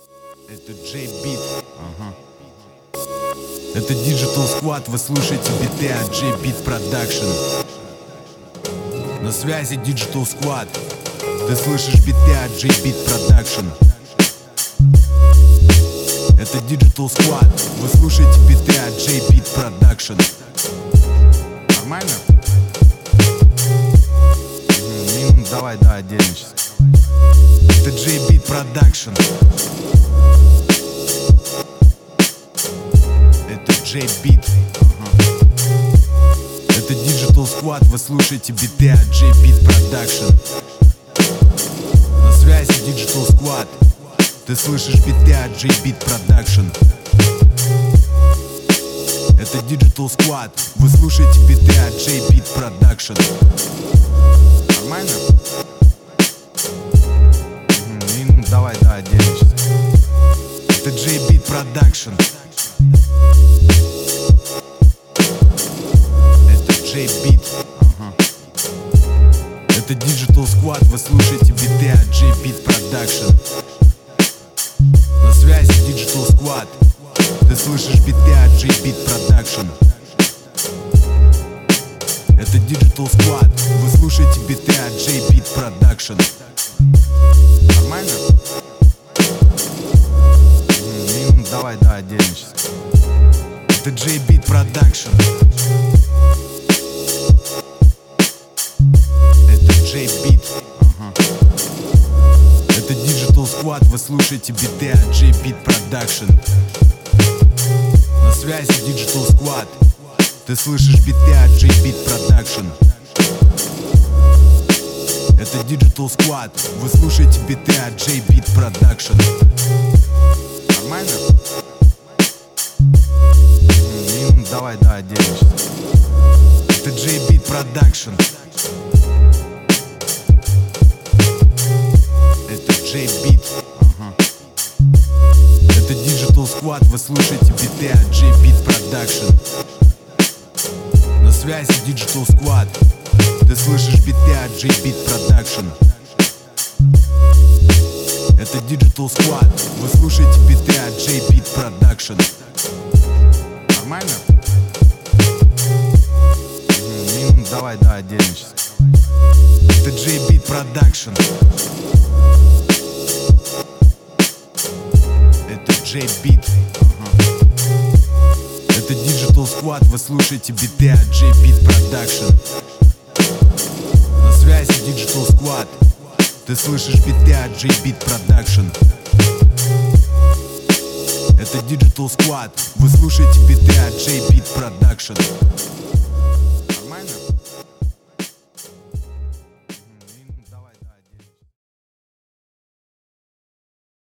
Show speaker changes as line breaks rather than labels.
Это J-Beat. Ага. Это Digital Squad, вы слушаете биты от J-Beat Production. На связи Digital Squad. Ты слышишь биты от J-Beat Production. Это Digital Squad, вы слушаете биты от J-Beat Production. Нормально? Давай, да, отдельно сейчас. Это J-Beat Production. Это J-Beat. Это Digital Squad, вы слушаете биты от J-Beat Production. На связи Digital Squad. Ты слышишь биты от J-Beat Production. Это Digital Squad, вы слушаете биты от J-Beat Production. Нормально? Давай, да, отдельно сейчас. Это J-Beat Production. Это J-Beat. Это Digital Squad, вы слушаете биты от J-Beat Production. На связи Digital Squad. Ты слышишь биты от J-Beat Production. Это Digital Squad, вы слушаете биты от J-Beat Production. Нормально? Давай, да, отдельно сейчас. Это J-Beat Production. Это J-Beat. Это Digital Squad, вы слушаете биты от J-Beat Production. На связи Digital Squad. Ты слышишь биты от J-Beat Production. Это Digital Squad, вы слушаете биты от J-Beat Production. Нормально? Давай, да, отдельно сейчас. Это J-Beat Production. Это J-Beat. Это Digital Squad, вы слушаете биты от J-Beat Production. На связи Digital Squad. Ты слышишь биты от J-Beat Production. Это Digital Squad, вы слушаете биты от J-Beat Production. Нормально? Давай, да, отдельно сейчас. Это J-Beat Production. Это J-Beat. Это Digital Squad, вы слушаете биты от J-Beat Production. На связи Digital Squad. Ты слышишь биты от J-Beat Production. Это Digital Squad, вы слушаете биты от J-Beat Production.